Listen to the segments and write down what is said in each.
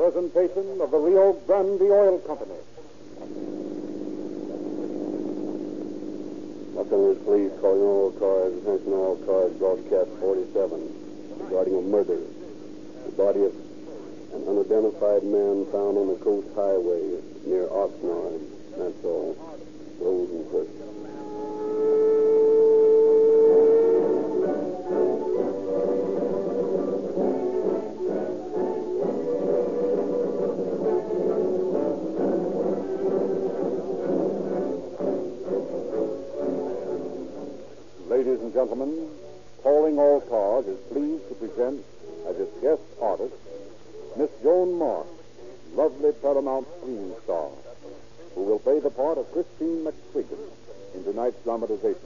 presentation of the Rio Grande Oil Company. Los Angeles Police calling all cars, attention all cars, broadcast 47, regarding a murder. The body of an unidentified man found on the coast highway near Oxnard. That's all. Rosenquist. Ladies and gentlemen, Calling All Cars is pleased to present as its guest artist Miss Joan Mark, lovely Paramount screen star, who will play the part of Christine McQuiggan in tonight's dramatization.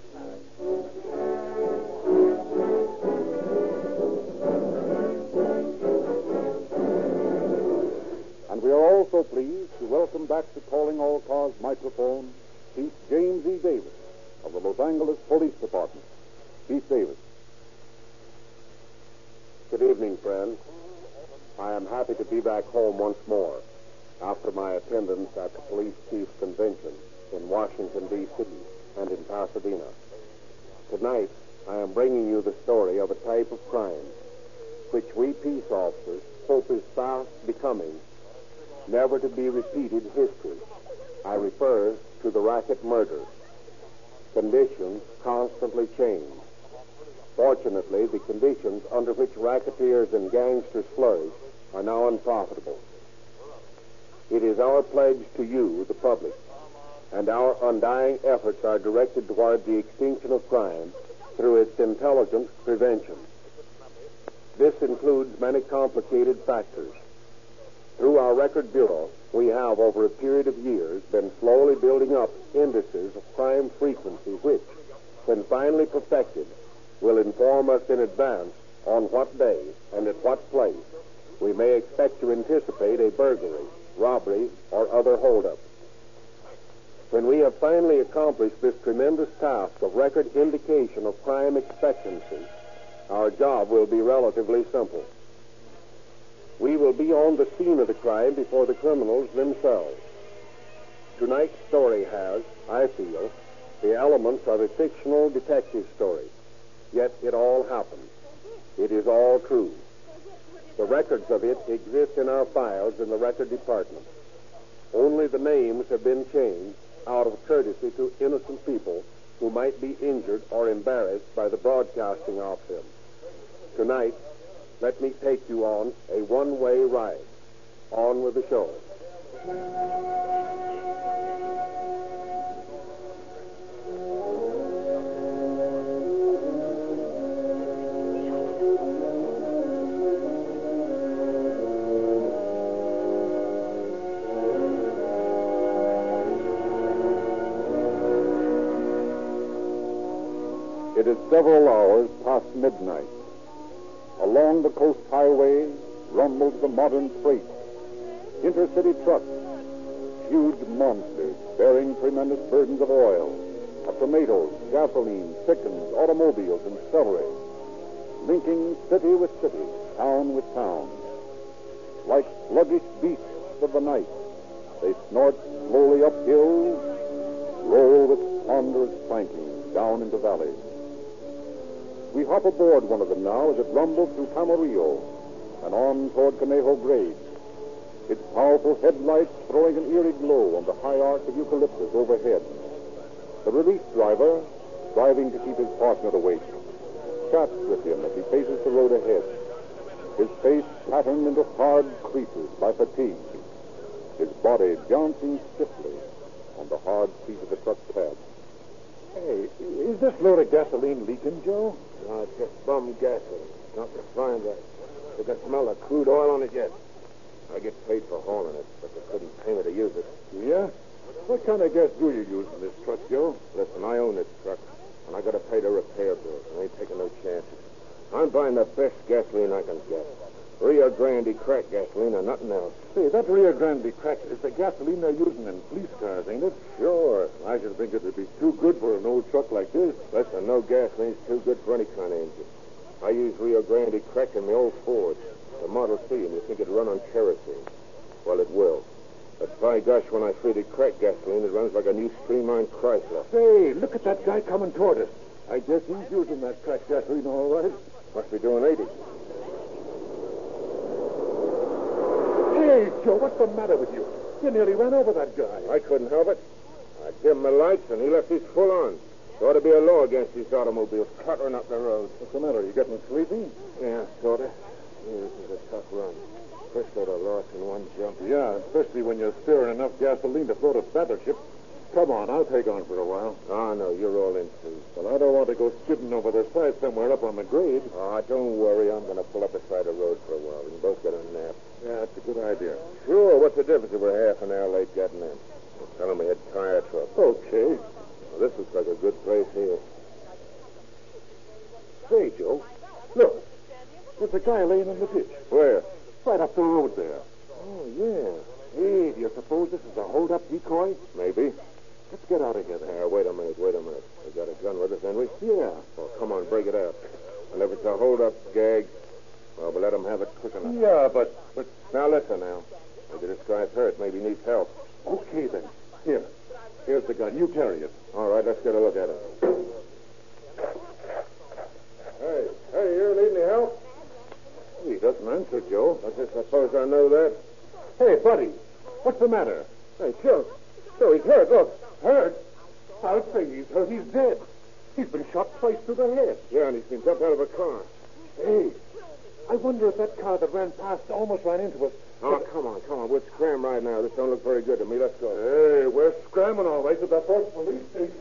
And we are also pleased to welcome back to Calling All Cars microphone Chief James E. Davis of the Los Angeles Police Department. Chief Davis. Good evening, friends. I am happy to be back home once more after my attendance at the Police Chiefs Convention in Washington, D.C. and in Pasadena. Tonight, I am bringing you the story of a type of crime which we peace officers hope is fast becoming never to be repeated history. I refer to the racket murder. Conditions constantly change. Fortunately, the conditions under which racketeers and gangsters flourish are now unprofitable. It is our pledge to you, the public, and our undying efforts are directed toward the extinction of crime through its intelligent prevention. This includes many complicated factors. Through our record bureau, we have, over a period of years, been slowly building up indices of crime frequency which, when finally perfected, will inform us in advance on what day and at what place we may expect to anticipate a burglary, robbery, or other holdup. When we have finally accomplished this tremendous task of record indication of crime expectancy, our job will be relatively simple. We will be on the scene of the crime before the criminals themselves. Tonight's story has, I feel, the elements of a fictional detective story. Yet it all happened. It is all true. The records of it exist in our files in the record department. Only the names have been changed out of courtesy to innocent people who might be injured or embarrassed by the broadcasting of them. Tonight, let me take you on a one-way ride. On with the show. It is several hours past midnight. Along the coast highway rumbles the modern freight. Intercity trucks, huge monsters bearing tremendous burdens of oil, of tomatoes, gasoline, chickens, automobiles, and celery, linking city with city, town with town. Like sluggish beasts of the night, they snort slowly uphill, roll with ponderous clanking down into valleys. We hop aboard one of them now as it rumbles through Camarillo and on toward Conejo Grade, its powerful headlights throwing an eerie glow on the high arch of eucalyptus overhead. The relief driver, striving to keep his partner awake, chats with him as he faces the road ahead, his face patterned into hard creases by fatigue, his body jouncing stiffly on the hard seat of the truck cab. Hey, is this load of gasoline leaking, Joe? No, it's just bum gasoline. Not refined. I can smell the crude oil on it yet. I get paid for hauling it, but they couldn't pay me to use it. Yeah? What kind of gas do you use in this truck, Joe? Listen, I own this truck, and I got to pay the repair bills. I ain't taking no chances. I'm buying the best gasoline I can get. Rio Grande crack gasoline or nothing else. Say, that Rio Grande crack is the gasoline they're using in police cars, ain't it? Sure. I should think it would be too good for an old truck like this. Listen, no gasoline's too good for any kind of engine. I use Rio Grande crack in my old Ford. a Model T, and you think it'd run on kerosene. Well, it will. But by gosh, when I feed it crack gasoline, it runs like a new streamlined Chrysler. Say, look at that guy coming toward us. I guess he's using that crack gasoline all right. Must be doing 80. Hey, Joe, what's the matter with you? You nearly ran over that guy. I couldn't help it. I dimmed my lights, and he left his full on. There ought to be a law against these automobiles cluttering up the road. What's the matter? You getting sleepy? Yeah, sort of. This is a tough run. First load of loss in one jump. Yeah, especially when you're stirring enough gasoline to float a battleship. Come on, I'll take on for a while. Oh, no, you're all in, too. Well, I don't want to go skidding over the side somewhere up on the grade. Oh, don't worry. I'm going to pull up beside the road for a while. We can both get a nap. Yeah, that's a good idea. Sure, what's the difference if we're half an hour late getting in? Tell them we had tire trouble. Okay. Well, this looks like a good place here. Say, Joe, look. There's a guy laying in the ditch. Where? Right up the road there. Oh, yeah. Hey, do you suppose this is a hold-up decoy? Maybe. Let's get out of here, then. Wait a minute. We got a gun with us, haven't we? Yeah. Oh, come on, break it out. And if it's a hold-up gag, well, we'll let them have it quick enough. Yeah, but... Now, listen now. Maybe this guy's hurt. Maybe he needs help. Okay, then. Here's the gun. You carry it. All right, let's get a look at it. Hey, you need any help? He doesn't answer, Joe. I just suppose I know that. Hey, buddy, what's the matter? Hey, Joe, he's hurt. Look. Hurt? I'll say he's hurt. He's dead. He's been shot twice through the head. Yeah, and he's been jumped out of a car. Hey, I wonder if that car that ran past almost ran into us. Oh, come on. We'll scram right now. This don't look very good to me. Let's go. Hey, we're scrambling all right to the Fort Police Station.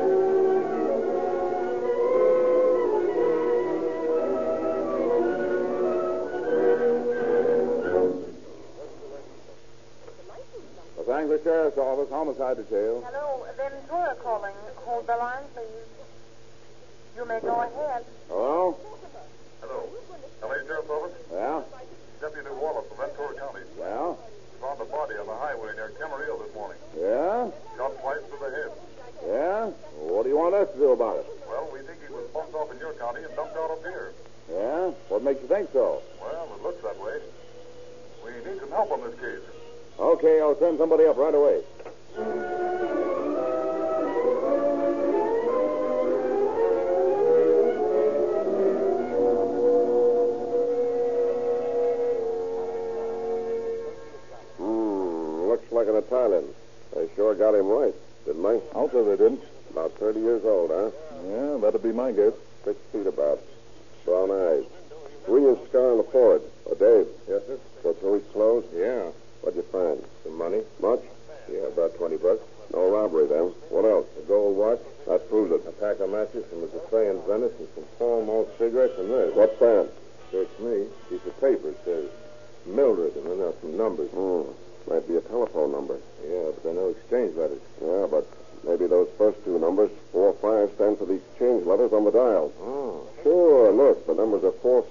Los Angeles Sheriff's Office, homicide detail. Hello, Ventura calling. Hold the line, please. You may go ahead. Hello? Hello. LA Sheriff's Office? Yeah? Deputy Wallace of Ventura County. Yeah? Found a body on the highway near Camarillo this morning. Yeah? Shot twice to the head. Yeah? What do you want us to do about it? Well, we think he was bumped off in your county and dumped out up here. Yeah? What makes you think so? Well, it looks that way. We need some help on this case. Okay, I'll send somebody up right away. Looks like an Italian. They sure got him right, didn't they? I'll say they didn't. About 30 years old, huh? Yeah, that'd be my guess. 6 feet about. Brown eyes. 3-inch scar on the forehead. Dave. Yes, sir? So through his clothes? Yeah. What'd you find? Some money. Much? Yeah, about $20. No robbery, then. What else? A gold watch. That proves it. A pack of matches, some of the tray in Venice, and some Pall Mall cigarettes, and this. What's that? Search me. Piece of paper. It says Mildred, and then there's some numbers. Might be a telephone number. Yeah, but they're no exchange letters. Yeah, but maybe those first two numbers, 4-5, stand for the exchange letters on the dial. Oh. Sure, look, the numbers are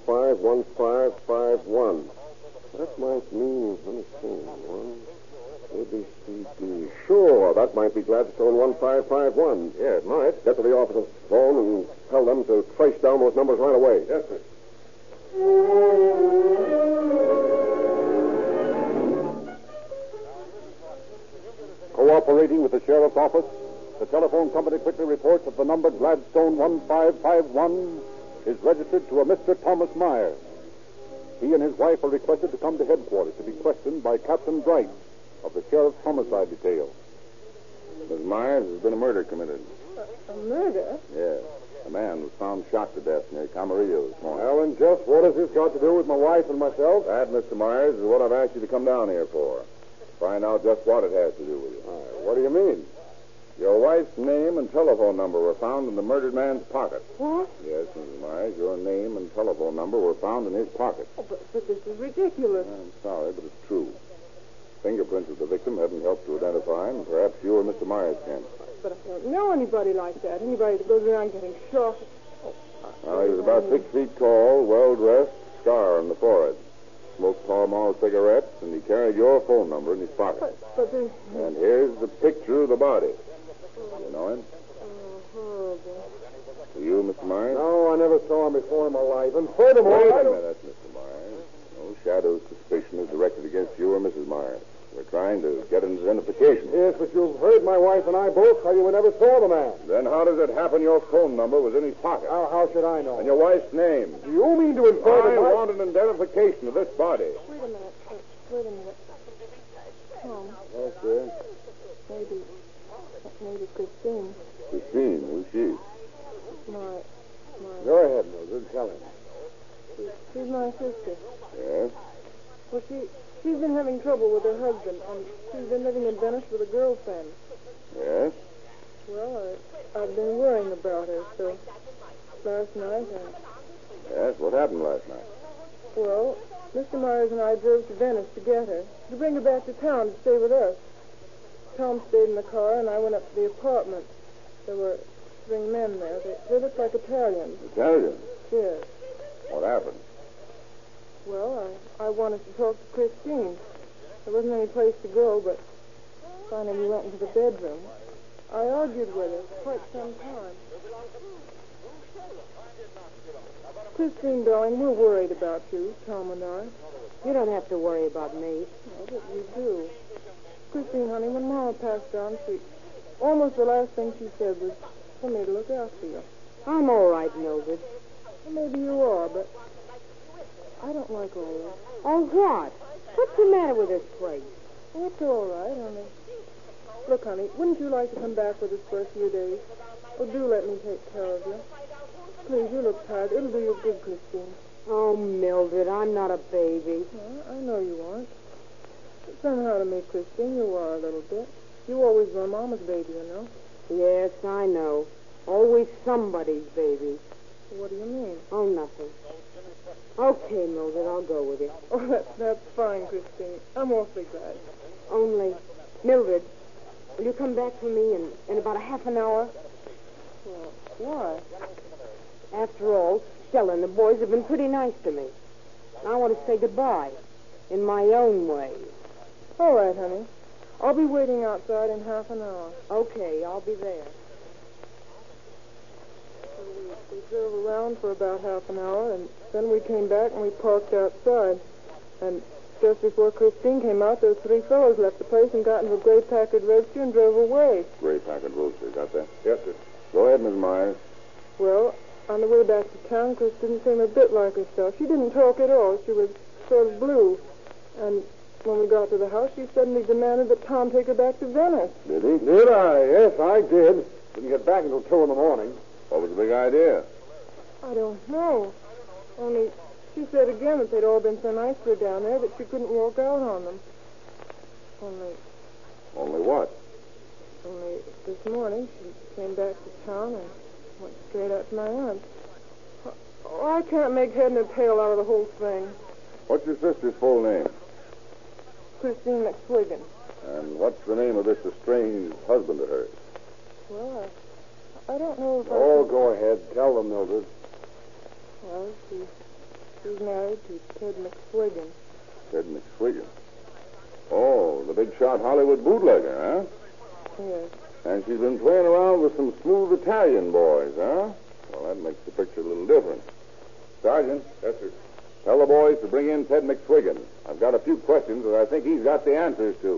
451551. That might mean, let me see, 1, ABCD. Sure, that might be Gladstone 1551. Yeah, it might. Get to the office's phone and tell them to trace down those numbers right away. Yes, sir. Cooperating with the sheriff's office, the telephone company quickly reports that the number Gladstone 1551 is registered to a Mr. Thomas Myers. He and his wife are requested to come to headquarters to be questioned by Captain Bright of the sheriff's homicide detail. Miss Myers, there's been a murder committed. A murder? Yes. A man was found shot to death near Camarillo this morning. Well, and just what has this got to do with my wife and myself? That, Mr. Myers, is what I've asked you to come down here for. Find out just what it has to do with you. What do you mean? Your wife's name and telephone number were found in the murdered man's pocket. What? Yes, Mrs. Myers, your name and telephone number were found in his pocket. Oh, but this is ridiculous. I'm sorry, but it's true. Fingerprints of the victim haven't helped to identify him. Perhaps you or Mr. Myers can. But I don't know anybody like that. Anybody that goes around getting shot. He was about 6 feet tall, well-dressed, scar on the forehead. Smoked Pall Mall cigarettes, and he carried your phone number in his pocket. But there's... And here's the picture of the body. You know him? horrible. You, Mr. Myers? No, I never saw him before in my life. And furthermore... Wait a minute, Mr. Myers. No Shadow's suspicion is directed against you or Mrs. Myers. We're trying to get an identification. Yes, but you've heard my wife and I both tell you we never saw the man. Then how does it happen your phone number was in his pocket? How should I know? And your wife's name? Do you mean to infer that I want an identification of this body. Wait a minute. Wait a minute. Tom, Yes, sir. maybe Christine. Christine, who's she? My... Go ahead, Mildred. Tell him. She's my sister. Yes. Well, she's been having trouble with her husband, and she's been living in Venice with a girlfriend. Yes? Well, I've been worrying about her, so last night Yes, what happened last night? well, Mr. Myers and I drove to Venice to get her, to bring her back to town to stay with us. Tom stayed in the car, and I went up to the apartment. There were 3 men there. They looked like Italians. Italian. Yes. What happened? Well, I wanted to talk to Christine. There wasn't any place to go, but finally we went into the bedroom. I argued with her for quite some time. Christine, darling, we're worried about you, Tom and I. You don't have to worry about me. No, but you do. Christine, honey, when Mama passed on, almost the last thing she said was for me to look after you. I'm all right, Mildred. Well, maybe you are, but I don't like all this. Oh, what? What's the matter with this place? Oh, it's all right, honey. Look, honey, wouldn't you like to come back with us for a few days? Oh, do let me take care of you. Please, you look tired. It'll do you good, Christine. Oh, Mildred, I'm not a baby. Well, I know you aren't. But somehow to me, Christine, you are a little bit. You always were Mama's baby, you know. Yes, I know. Always somebody's baby. What do you mean? Oh, nothing. Okay, Mildred, I'll go with you. Oh, that's fine, Christine. I'm awfully glad. Only, Mildred, will you come back for me in about a half an hour? Well, why? After all, Stella and the boys have been pretty nice to me. I want to say goodbye in my own way. All right, honey. I'll be waiting outside in half an hour. Okay, I'll be there. So we drove around for about half an hour, and then we came back and we parked outside. And just before Christine came out, those 3 fellows left the place and got into a gray Packard Roadster and drove away. Gray Packard Roadster, got that? Yes, sir. Go ahead, Miss Myers. Well, on the way back to town, Chris didn't seem a bit like herself. She didn't talk at all. She was sort of blue. And when we got to the house, she suddenly demanded that Tom take her back to Venice. Did he? Did I? Yes, I did. Didn't get back until 2 in the morning. What was the big idea? I don't know. Only she said again that they'd all been so nice to her down there that she couldn't walk out on them. Only what? Only this morning she came back to town and went straight up to my aunt. Oh, I can't make head nor tail out of the whole thing. What's your sister's full name? Christine McSwiggin. And what's the name of this estranged husband of hers? Well, I don't know if Oh, go ahead. Tell them, Mildred. Well, she's married to Ted McSwiggin. Ted McSwiggin. Oh, the big shot Hollywood bootlegger, huh? Yes. And she's been playing around with some smooth Italian boys, huh? Well, that makes the picture a little different. Sergeant. Yes, sir. Tell the boys to bring in Ted McSwiggin. I've got a few questions that I think he's got the answers to.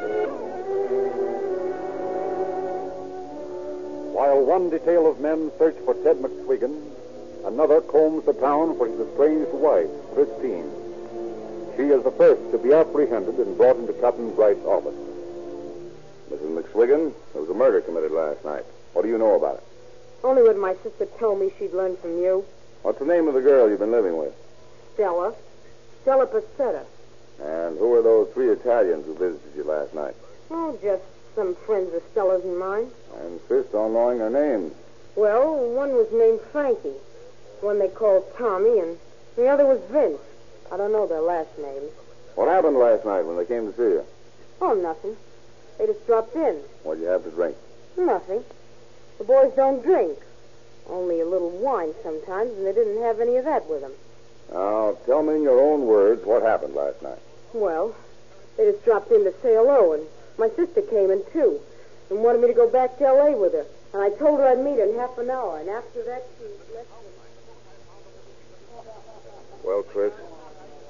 While one detail of men search for Ted McSwiggin, another combs the town for his estranged wife, Christine. She is the first to be apprehended and brought into Captain Bright's office. Mrs. McSwiggin, there was a murder committed last night. What do you know about it? Only what my sister told me she'd learned from you. What's the name of the girl you've been living with? Stella. Stella Passetta. And who are those 3 Italians who visited you last night? Oh, just some friends of Stella's and mine. I insist on knowing their names. Well, one was named Frankie, one they called Tommy, and the other was Vince. I don't know their last names. What happened last night when they came to see you? Oh, nothing. They just dropped in. What'd you have to drink? Nothing. The boys don't drink. Only a little wine sometimes, and they didn't have any of that with them. Now, tell me in your own words what happened last night. Well, they just dropped in to say hello, and my sister came in, too, and wanted me to go back to L.A. with her. And I told her I'd meet her in half an hour, and after that, she left me. Well, Chris,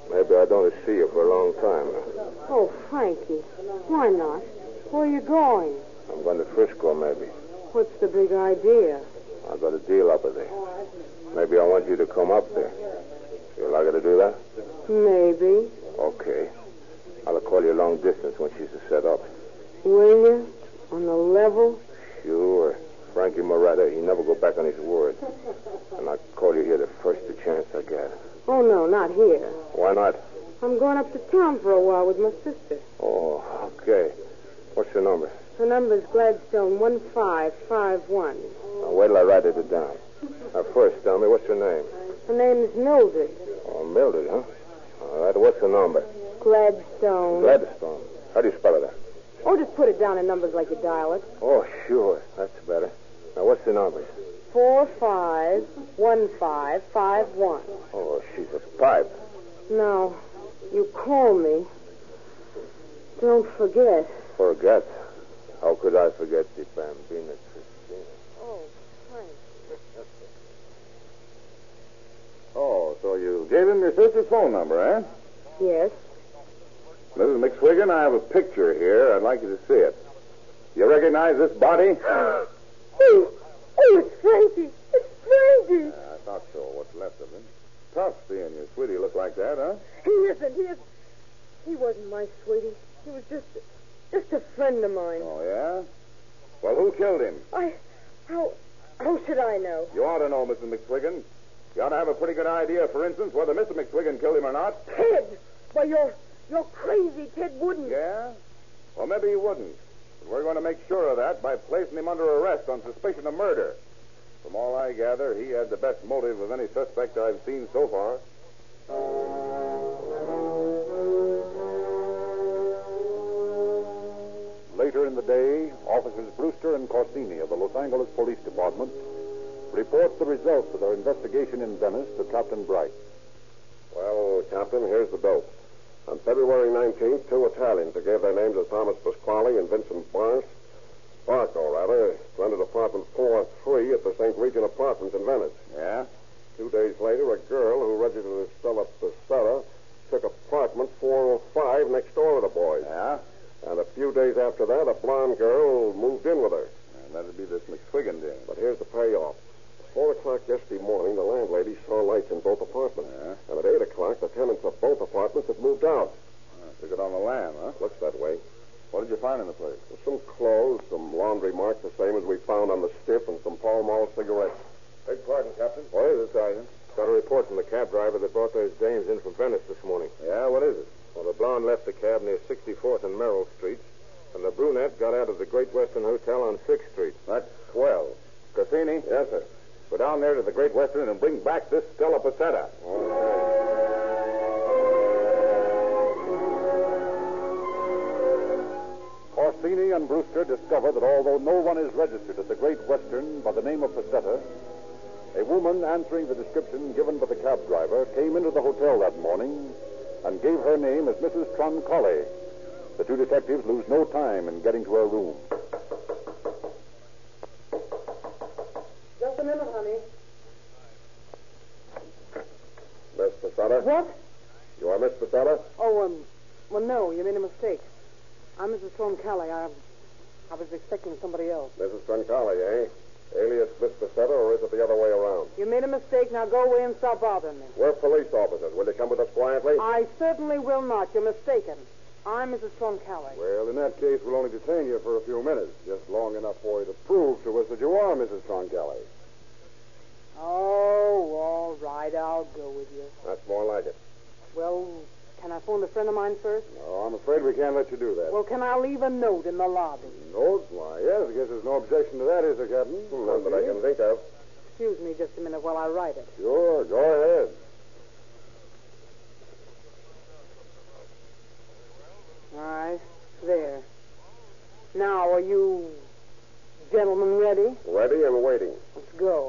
Maybe I don't see you for a long time. Oh, Frankie. Why not? Where are you going? I'm going to Frisco, maybe. What's the big idea? I've got a deal up there. Maybe I want you to come up there. You like to do that? Maybe. Okay. I'll call you long distance when she's set up. Will you? On the level? Sure. Frankie Moretta, he never go back on his word. And I'll call you here the first chance I get. Oh, no, not here. Why not? I'm going up to town for a while with my sister. Oh, okay. What's your number? Her number's Gladstone 1551. Now, wait till I write it down. Now, first, tell me, what's your name? Her name's Mildred. Oh, Mildred, huh? All right, what's the number? Gladstone. Gladstone. How do you spell it? Oh, just put it down in numbers like you dial it. Oh, sure. That's better. Now, what's the numbers? 451551. Oh, she's a pipe. No, you call me. Don't forget. Forget? How could I forget the Bambina Christina? Oh, Frank. Oh, so you gave him your sister's phone number, eh? Yes. Mrs. McSwiggan, I have a picture here. I'd like you to see it. You recognize this body? Oh, it's Frankie. It's Frankie. I thought so. What's left of him. Tough seeing your sweetie look like that, huh? He isn't. He wasn't my sweetie. He was just a friend of mine. Oh, yeah? Well, who killed him? How should I know? You ought to know, Mrs. McSwiggan. You ought to have a pretty good idea, for instance, whether Mr. McSwiggan killed him or not. Ted! Why, you're crazy. Ted wouldn't. Yeah? Well, maybe he wouldn't. But we're going to make sure of that by placing him under arrest on suspicion of murder. From all I gather, he had the best motive of any suspect I've seen so far. Later in the day, Officers Brewster and Corsini of the Los Angeles Police Department report the results of their investigation in Venice to Captain Bright. Well, Captain, here's the dope. On February 19th, two Italians who gave their names as Thomas Pasquale and Vincent Barco, rented apartment 403 at the St. Regis Apartments in Venice. Yeah? 2 days later, a girl who registered as Stella Pissetta took apartment 405 next door to the boys. Yeah? And a few days after that, a blonde girl moved in with her. And that'd be this McSwiggan dame. But here's the payoff. At 4 o'clock yesterday morning, the landlady saw lights in both apartments. Yeah? And at 8 o'clock, the tenants of both apartments had moved out. Took it on the lam, huh? Looks that way. What did you find in the place? Some clothes, some laundry marks, the same as we found on the stiff, and some Pall Mall cigarettes. Beg pardon, Captain. What is it, Sergeant? Got a report from the cab driver that brought those dames in from Venice this morning. Yeah, what is it? Well, the blonde left the cab near 64th and Merrill Streets, and the brunette got out of the Great Western Hotel on 6th Street. That's swell. Cassini? Yes, sir. Go down there to the Great Western and bring back this Stella Pissetta. Corsini and Brewster discover that although no one is registered at the Great Western by the name of Pissetta, a woman answering the description given by the cab driver came into the hotel that morning and gave her name as Mrs. Troncalli. The two detectives lose no time in getting to her room. Just a minute, honey. Miss Pissetta? What? You are Miss Pissetta? Oh, well, no, you made a mistake. I'm Mrs. Troncalli. I was expecting somebody else. Mrs. Troncalli, eh? Alias Miss Pissetta, or is it the other way around? You made a mistake. Now go away and stop bothering me. We're police officers. Will you come with us quietly? I certainly will not. You're mistaken. I'm Mrs. Troncalli. Well, in that case, we'll only detain you for a few minutes. Just long enough for you to prove to us that you are Mrs. Troncalli. Oh, all right. I'll go with you. That's more like it. Well, can I phone a friend of mine first? No, I'm afraid we can't let you do that. Well, can I leave a note in the lobby? Note? Why, yes. I guess there's no objection to that, is there, Captain? None that I can think of. Excuse me just a minute while I write it. Sure, go ahead. All right. There. Now, are you gentlemen ready? Ready and waiting. Let's go.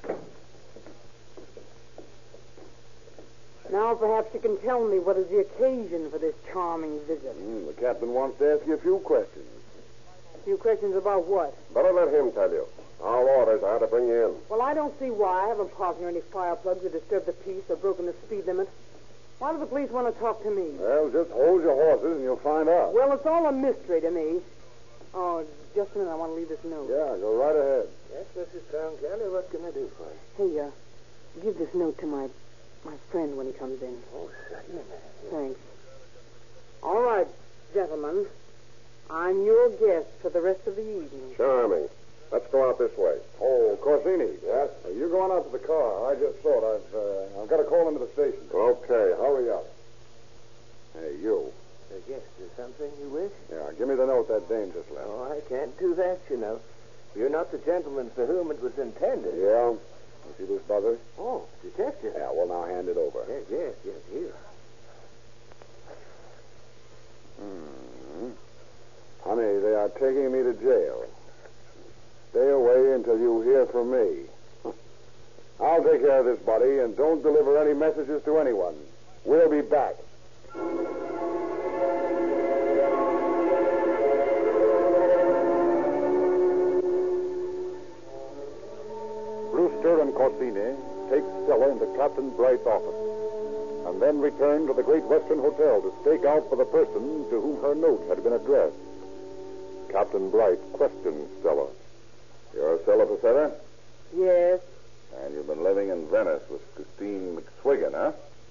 Now, perhaps you can tell me what is the occasion for this charming visit. The captain wants to ask you a few questions. A few questions about what? Better let him tell you. Our orders are to bring you in. Well, I don't see why. I haven't parked near any fire plugs or disturbed the peace or broken the speed limit. Why do the police want to talk to me? Well, just hold your horses and you'll find out. Well, it's all a mystery to me. Oh, just a minute. I want to leave this note. Yeah, go right ahead. Yes, Mrs. Crown County, what can I do for you? Hey, give this note to my friend when he comes in. Oh, certainly, ma'am. Thanks. All right, gentlemen. I'm your guest for the rest of the evening. Charming. Let's go out this way. Oh, Corsini. Yes? You go on out to the car. I just thought I've got to call into the station. Okay, hurry up. Hey, you. Yes, is something you wish? Yeah, give me the note that dame just left. Oh, I can't do that, you know. You're not the gentleman for whom it was intended. Yeah? You see this buzzer? Oh, detective. Yeah, well, now hand it over. Yes, here. Honey, they are taking me to jail. Stay away until you hear from me. I'll take care of this, buddy, and don't deliver any messages to anyone. We'll be back. Brewster and Corsini take Stella into Captain Bright's office, and then return to the Great Western Hotel to stake out for the person to whom her note had been addressed. Captain Bright questions Stella. You're Stella Pacetta? Yes. And you've been living in Venice with Christine McSwigan, huh?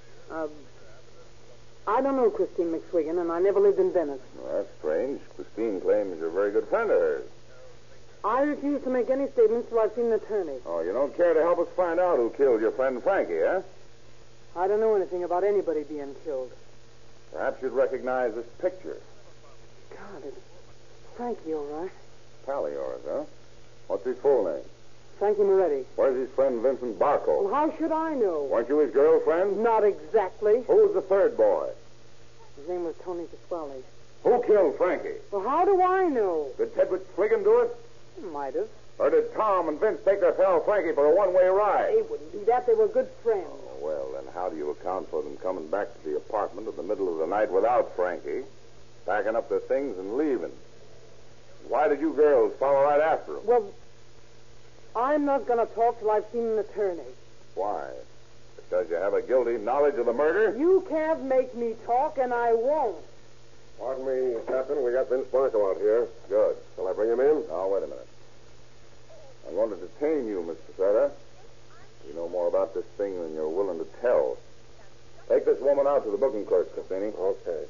I don't know Christine McSwigan, and I never lived in Venice. Well, that's strange. Christine claims you're a very good friend of hers. I refuse to make any statements till I've seen an attorney. Oh, you don't care to help us find out who killed your friend Frankie, huh? I don't know anything about anybody being killed. Perhaps you'd recognize this picture. God, it's Frankie, all right. Pal of yours, huh? What's his full name? Frankie Moretti. Where's his friend Vincent Barco? Well, how should I know? Weren't you his girlfriend? Not exactly. Who was the third boy? His name was Tony Pasquale. Who killed Frankie? Well, how do I know? Did Ted McSwigan do it? Might have. Or did Tom and Vince take their pal Frankie for a one-way ride? They wouldn't do that. They were good friends. Oh, well, then how do you account for them coming back to the apartment in the middle of the night without Frankie, packing up their things and leaving? Why did you girls follow right after him? Well, I'm not going to talk till I've seen an attorney. Why? Because you have a guilty knowledge of the murder? You can't make me talk, and I won't. Pardon me, Captain. We got Vince Barco out here. Good. Shall I bring him in? Now, wait a minute. I'm going to detain you, Mr. Pacetta. You know more about this thing than you're willing to tell. Take this woman out to the booking clerk, Cassini. Okay.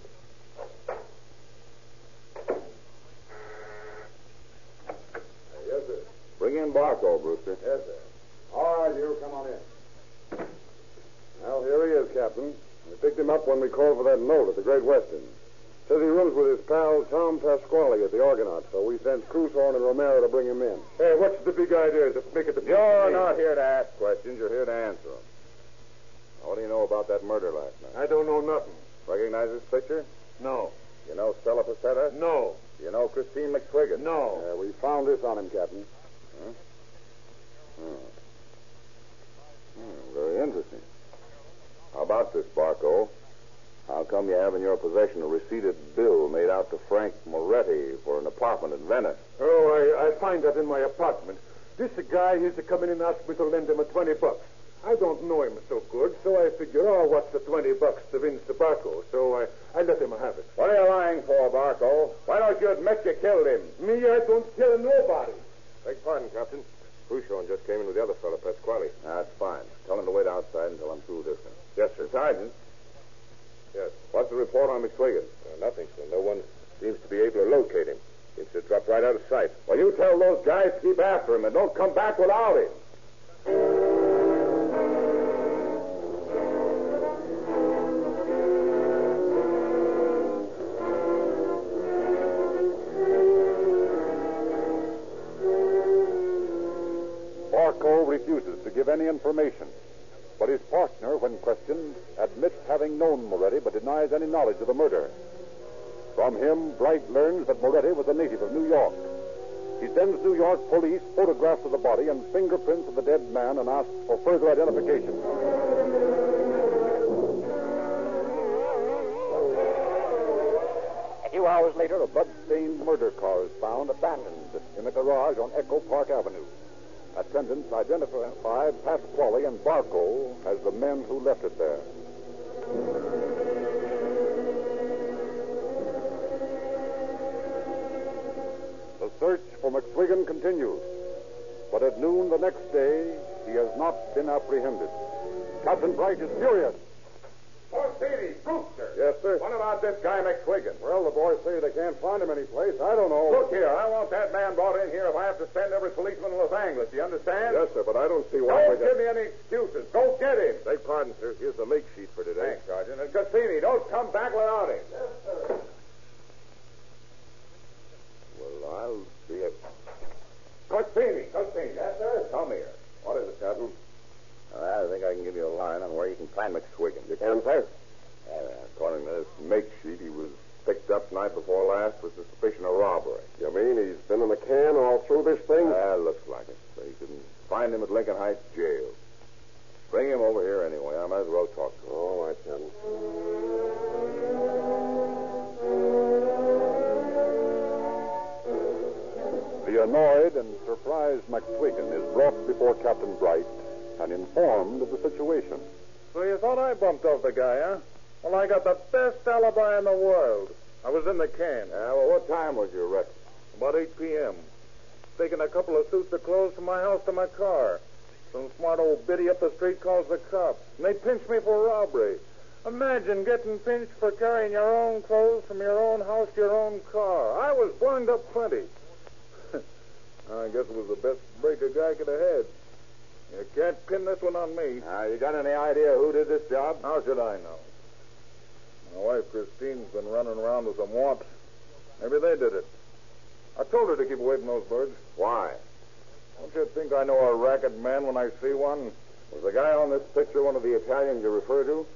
Yes, sir. Bring in Barco, Brewster. Yes, sir. All right, you come on in. Well, here he is, Captain. We picked him up when we called for that note at the Great Western. Says he rooms with his pal Tom Pasquale at the Argonaut, so we sent Cruthorn and Romero to bring him in. Hey, what's the big idea to make it the... You're not here to ask questions. You're here to answer them. Now, what do you know about that murder last night? I don't know nothing. Recognize this picture? No. You know Stella Pacetta? No. You know Christine McSwigan? No. We found this on him, Captain. Very interesting. How about this, Barco? How come you have in your possession a receipted bill made out to Frank Moretti for an apartment in Venice? Oh, I find that in my apartment. This guy, he's come in and asked me to lend him $20. I don't know him so good, so I figure, what's the $20 to Vince Barco? So I let him have it. What are you lying for, Barco? Why don't you admit you killed him? Me, I don't kill nobody. Beg pardon, Captain. Cruchon just came in with the other fellow, Pasquale. That's fine. Tell him to wait outside until I'm through this one. Yes, sir. Sergeant. Yes. What's the report on McSwigan? Nothing, sir. No one seems to be able to locate him. Seems to have dropped right out of sight. Well, you tell those guys to keep after him and don't come back without him. Barco refuses to give any information, but his partner, when questioned, admits having known Moretti but denies any knowledge of the murder. From him, Bright learns that Moretti was a native of New York. He sends New York police photographs of the body and fingerprints of the dead man and asks for further identification. A few hours later, a blood-stained murder car is found abandoned in a garage on Echo Park Avenue. Attendants identify Pasquale and Barco as the men who left it there. The search for McSwigan continues. But at noon the next day, he has not been apprehended. Captain Bright is furious. Orsini, Brewster. Yes, sir. What about this guy McSwigan? Well, the boys say they can't find him any place. I don't know. Look here, I want that man brought in here if I have to send every policeman in Los Angeles. Do you understand? Yes, sir, but I don't see why Don't give me any excuses. Go get him. Beg pardon, sir. Here's the lake sheet for today. Thanks, Sergeant. And Cassini, don't come back without him. Yes, sir. Well, I'll see it. Cassini. Yes, sir. Come here. What is it, Captain? I think I can give you a line on where you can find McSwigan. You can, sir? According to this make sheet, he was picked up night before last with suspicion of robbery. You mean he's been in the can all through this thing? Looks like it. So you can find him at Lincoln Heights Jail. Bring him over here anyway. I might as well talk to him. All right, Captain. The annoyed and surprised McSwigan is brought before Captain Bright and informed of the situation. So you thought I bumped off the guy, huh? Well, I got the best alibi in the world. I was in the can. Well, what time was you arrested? About 8 p.m. Taking a couple of suits of clothes from my house to my car. Some smart old biddy up the street calls the cops. And they pinched me for robbery. Imagine getting pinched for carrying your own clothes from your own house to your own car. I was bunged up plenty. I guess it was the best break a guy could have had. You can't pin this one on me. You got any idea who did this job? How should I know? My wife, Christine's been running around with some wamps. Maybe they did it. I told her to keep away from those birds. Why? Don't you think I know a racket man when I see one? Was the guy on this picture one of the Italians you refer to?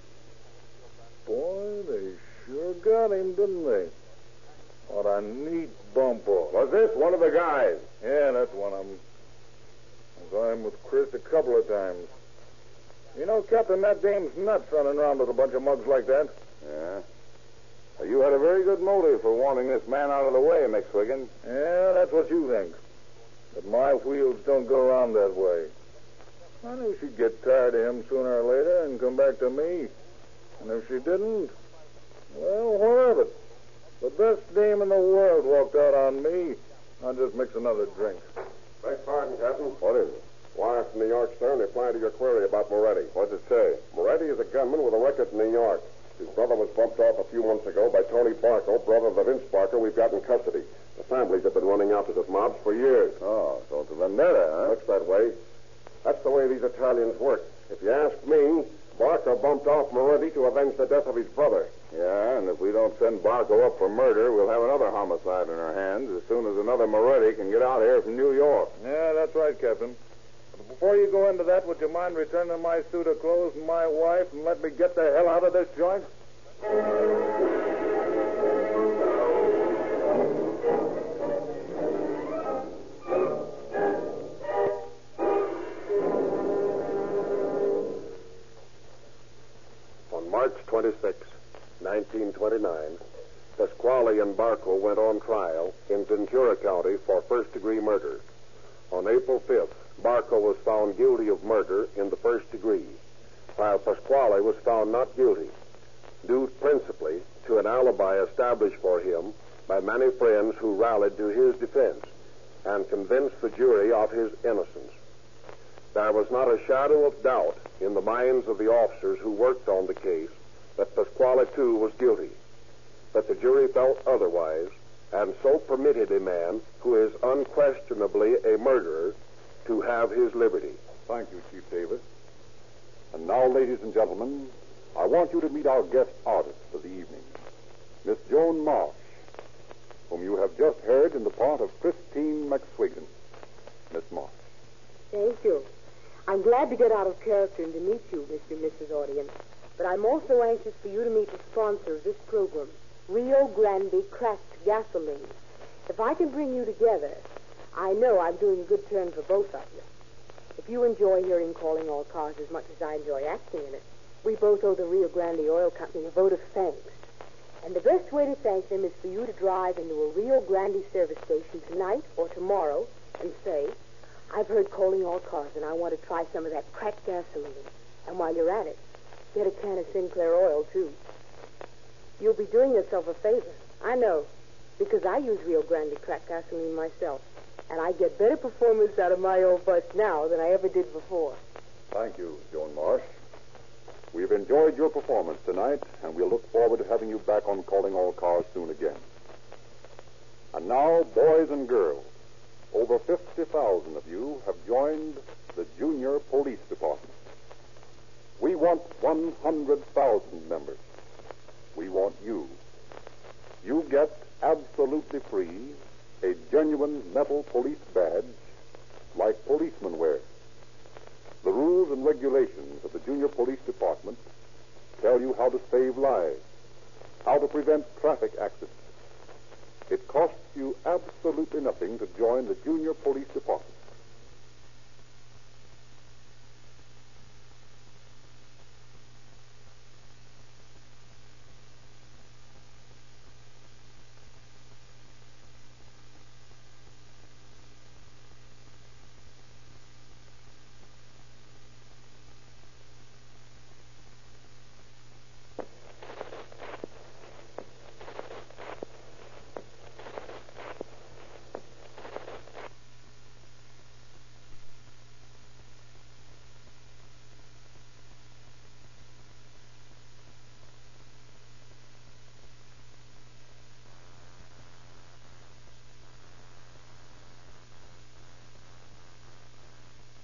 Boy, they sure got him, didn't they? What a neat bump off. Was this one of the guys? Yeah, that's one of them. I saw him with Chris a couple of times. You know, Captain, that dame's nuts running around with a bunch of mugs like that. Yeah. Well, you had a very good motive for wanting this man out of the way, McSwigan. Yeah, that's what you think. But my wheels don't go around that way. I knew she'd get tired of him sooner or later and come back to me. And if she didn't, well, what of it? The best dame in the world walked out on me. I'll just mix another drink. Beg pardon, Captain. What is it? Wire from New York, sir, in reply to your query about Moretti. What's it say? Moretti is a gunman with a record in New York. His brother was bumped off a few months ago by Tony Barco, brother of the Vince Barker we've got in custody. The families have been running out to the mobs for years. Oh, so it's a vendetta, huh? Looks that way. That's the way these Italians work. If you ask me, Barker bumped off Moretti to avenge the death of his brother. Yeah, and if we don't send Barco up for murder, we'll have another homicide in our hands as soon as another Moretti can get out here from New York. Yeah, that's right, Captain. But before you go into that, would you mind returning my suit of clothes and my wife and let me get the hell out of this joint? On March 26, 1929, Pasquale and Barco went on trial in Ventura County for first-degree murder. On April 5th, Barco was found guilty of murder in the first degree, while Pasquale was found not guilty, due principally to an alibi established for him by many friends who rallied to his defense and convinced the jury of his innocence. There was not a shadow of doubt in the minds of the officers who worked on the case that Pasquale, too, was guilty. But the jury felt otherwise, and so permitted a man who is unquestionably a murderer to have his liberty. Thank you, Chief Davis. And now, ladies and gentlemen, I want you to meet our guest artist for the evening, Miss Joan Marsh, whom you have just heard in the part of Christine McSwigan. Miss Marsh. Thank you. I'm glad to get out of character and to meet you, Mr. and Mrs. Audience. But I'm also anxious for you to meet the sponsor of this program, Rio Grande Cracked Gasoline. If I can bring you together, I know I'm doing a good turn for both of you. If you enjoy hearing Calling All Cars as much as I enjoy acting in it, we both owe the Rio Grande Oil Company a vote of thanks. And the best way to thank them is for you to drive into a Rio Grande service station tonight or tomorrow and say, I've heard Calling All Cars and I want to try some of that cracked gasoline. And while you're at it, Get a can of Sinclair oil, too. You'll be doing yourself a favor. I know, because I use Rio Grande cracked gasoline myself, and I get better performance out of my old bus now than I ever did before. Thank you, Joan Marsh. We've enjoyed your performance tonight, and we'll look forward to having you back on Calling All Cars soon again. And now, boys and girls, over 50,000 of you have joined the Junior Police Department. We want 100,000 members. We want you. You get absolutely free a genuine metal police badge like policemen wear. The rules and regulations of the Junior Police Department tell you how to save lives, how to prevent traffic accidents. It costs you absolutely nothing to join the Junior Police Department.